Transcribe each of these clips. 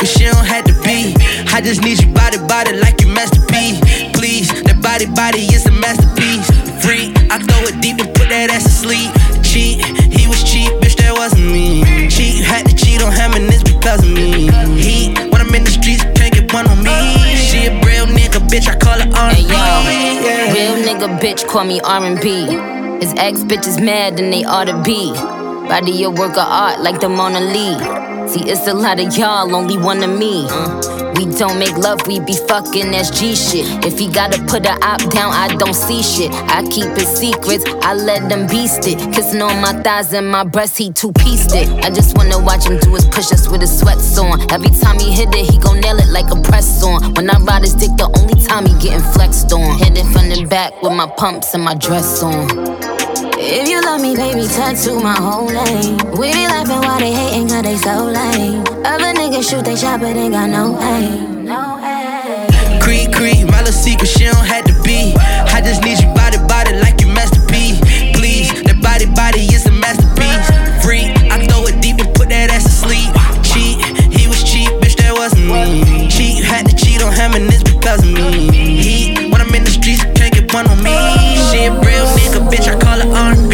she don't have to be. I just need you body like you Master P. Please, that body is a masterpiece. Free, I throw it deep and put that ass to sleep. Cheat, he was cheap, bitch, that wasn't me. Cheat, had to cheat on him and it's because of me. Heat, when I'm in the streets, can't get one on me. She a real nigga, bitch, I call her R&B. Hey, yo, real nigga, bitch, call me R&B. His ex bitch is mad and they ought to be. Body a work of art like the Mona Lisa. See, it's a lot of y'all, only one of me. We don't make love, we be fucking, that's G shit. If he gotta put a op down, I don't see shit. I keep his secrets, I let them beast it. Kissing on my thighs and my breast, he two-pieced it. I just wanna watch him do his push-ups with his sweats on. Every time he hit it, he gon' nail it like a press on. When I ride his dick, the only time he getting flexed on. Hit it from the back with my pumps and my dress on. If you love me, baby, tattoo my whole name. We be laughing while they hating, cause they so lame. Other niggas shoot they shot, but they got no aim. No aim. Creed, my little secret, she don't have to be. I just need you body like you Master P. Please, that body is a masterpiece. Free, I throw it deep and put that ass to sleep. Cheat, he was cheap, bitch, that wasn't me. Cheat, had to cheat on him and it's because of me. Heat, when I'm in the streets, can't get one on me. She a real nigga, bitch, I call her R&B.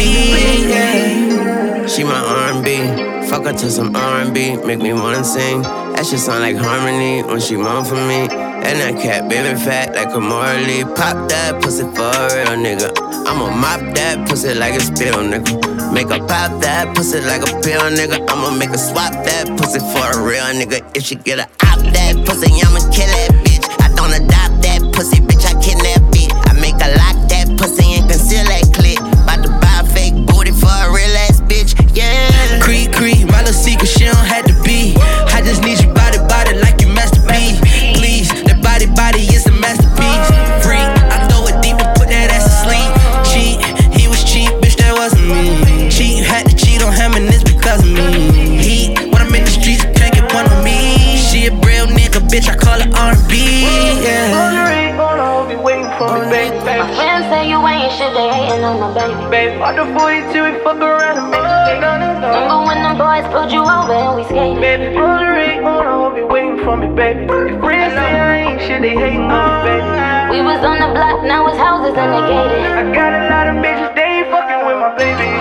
Yeah. She my R&B, fuck her to some R&B, make me wanna sing. That shit sound like harmony when she moan for me. And that cat baby fat like a Morley. Pop that pussy for a real nigga. I'ma mop that pussy like a spill, nigga. Make her pop that pussy like a pill, nigga. I'ma make her swap that pussy for a real nigga. If she get a op that pussy, I'ma kill that bitch. I don't adopt that pussy, bitch, I kidnap it. I make her lock that pussy and conceal that clip. Bout to buy a fake booty for a real ass bitch, yeah. Creed, my little secret, she don't have to be. I just need you body like you Master P. Please, that body is a masterpiece. Free, I throw it deep and put that ass to sleep. Cheat, he was cheap, bitch, that wasn't me. Cheat, had to cheat on him and it's because of me. Heat, when I'm in the streets, can't get one on me. She a real nigga, bitch, I call her R&B. Yeah. My friends say you ain't shit, they hating on my baby. Out the 42, we fuck around and make it stay. Remember when them boys pulled you over and we skated? Baby, roll the ring on, I hope you waiting for me, baby. Your friends say I ain't shit, they hating on me, baby. We was on the block, now it's houses and they gated. I got a lot of bitches, they ain't fucking with my baby.